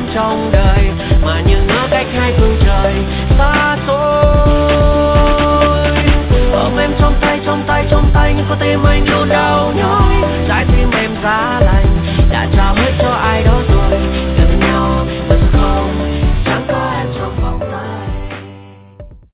trong đời, mà như ngỡ cách hai phương trời xa xôi. Ôm em trong tay, nhưng có tim anh luôn đau nhói, trái tim em giá